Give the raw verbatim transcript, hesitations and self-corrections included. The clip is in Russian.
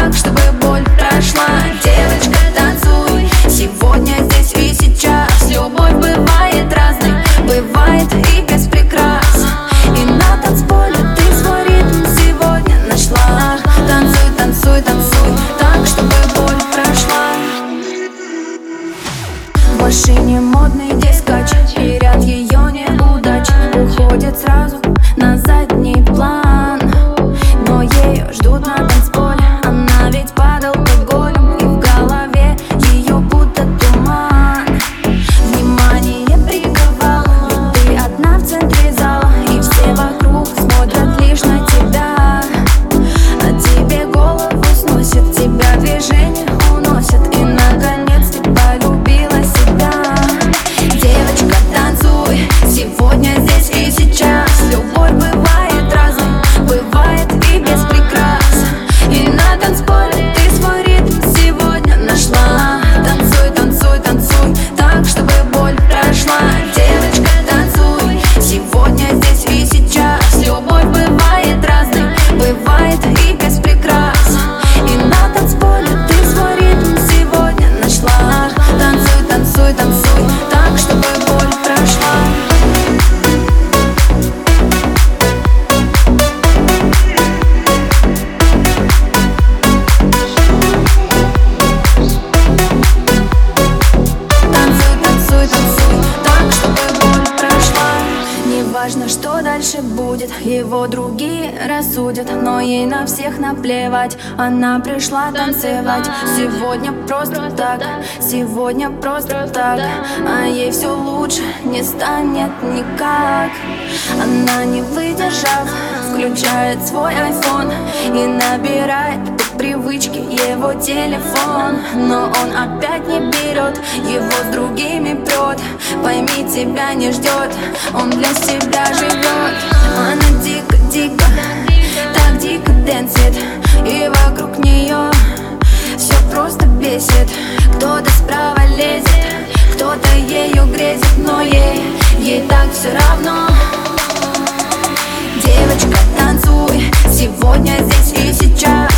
так, чтобы боль прошла. Девочка, танцуй, сегодня, здесь и сейчас. Любовь бывает разной, бывает и без прикрас. И на танцполе ты свой ритм сегодня нашла. Танцуй, танцуй, танцуй, так, чтобы боль прошла. Больше не модный дискач, и ряд ее неудач уходит сразу на задний план. Но ее ждут на танцполе, она ведь под алкоголем, и в голове ее будто туман. Внимание приковало, ведь ты одна в центре зала, и все вокруг смотрят лишь на тебя. А тебе голову сносит, тебя движение уносит, и наконец ты полюбила себя. Девочка, танцуй, сегодня, здесь и сейчас. Любовь бывает разной, бывает и без прикрас. И на танцполе ты свой ритм сегодня нашла. Танцуй, танцуй, танцуй, так, чтобы боль прошла. Девочка, танцуй, сегодня, здесь и сейчас. Любовь бывает разной, бывает и без прикрас. И на танцполе ты свой ритм сегодня нашла. Танцуй, танцуй, танцуй, так, чтобы боль прошла. Танцуй, танцуй, танцуй, так, чтобы боль прошла. Неважно, что дальше будет, его другие рассудят, но ей на всех наплевать. Она пришла танцевать сегодня просто так, сегодня просто так. А ей все лучше не станет никак. Она, не выдержав, включает свой айфон и набирает по привычке его телефон. Но он опять не берет, его с другими прет. Пойми, тебя не ждет, он для себя живет. Она дико-дико, так дико дэнсит, и вокруг нее все просто бесит. Кто-то справа лезет, кто-то ею грезит, но ей, ей так все равно. Девочка, танцуй, сегодня, здесь и сейчас.